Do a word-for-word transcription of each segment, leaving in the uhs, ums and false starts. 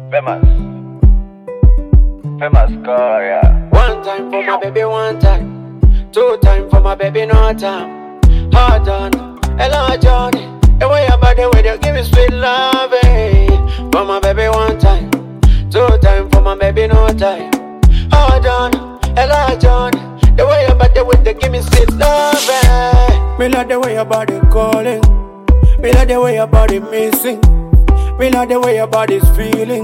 Famous. Famous girl, yeah. One time for my baby, one time. Two time for my baby, no time. Hard on, hello Johnny. The way your body with you give me sweet love, eh. For my baby, one time. Two time for my baby, no time. Hard on, hello Johnny. The way your body with you give me sweet love, eh. Me like the way your body calling. Me like the way your body missing. Me like the way your body's feeling.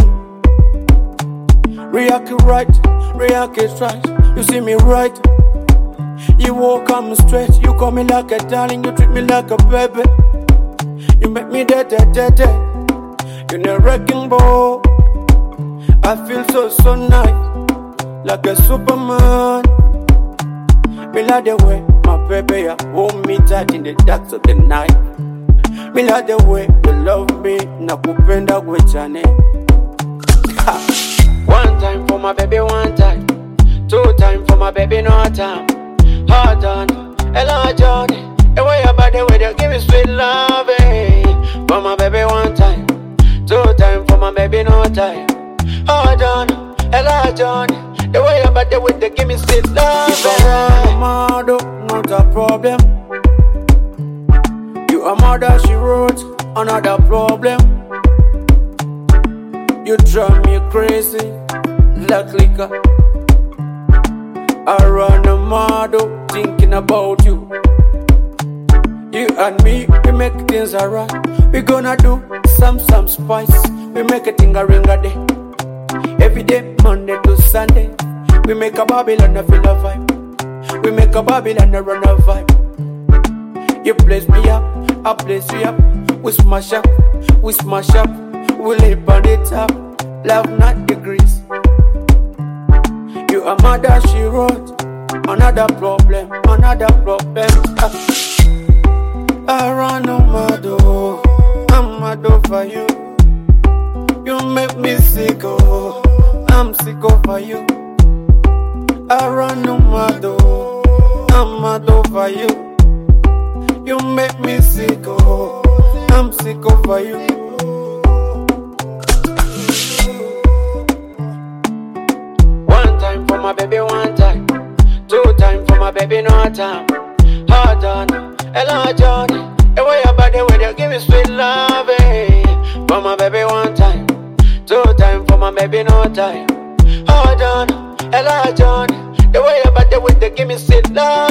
React right, react is right. You see me right. You walk on me straight. You call me like a darling. You treat me like a baby. You make me dead, dead, dead, dead. You're a wrecking ball. I feel so, so nice. Like a Superman. Me like the way my baby you hold me tight in the dark of the night. Me like the way you love me. Nakupenda gwechane. One time for my baby, one time. Two time for my baby, no time. Hard on, hello Johnny. The way your body with you give me sweet love, eh. For my baby, one time. Two time for my baby, no time. Hard on, hello Johnny. The way your body with you give me sweet love, if eh. I run a model, not a problem. You a mother, she wrote another problem. You drive me crazy like liquor. I run a model thinking about you. You and me, we make things alright. We gonna do some, some spice. We make a thing a ring a day. Every day, Monday to Sunday. We make a Babylon a feel a vibe. We make a Babylon a run a vibe. You place me up, I place you up. We smash up, we smash up. We live on the top, love not degrees. You a mother, she wrote another problem, another problem. I run no mad, I'm mad over you. You make me sick, oh, I'm sick over you. I run no mad, I'm mad over you. You make me sick, oh, I'm sick over you. One time for my baby, one time. Two time for my baby, no time. Hard on, hello Johnny. The way your body with you give me sweet love, eh. For my baby, one time. Two time for my baby, no time. Hard on, hello Johnny. The way your body with you give me sweet love.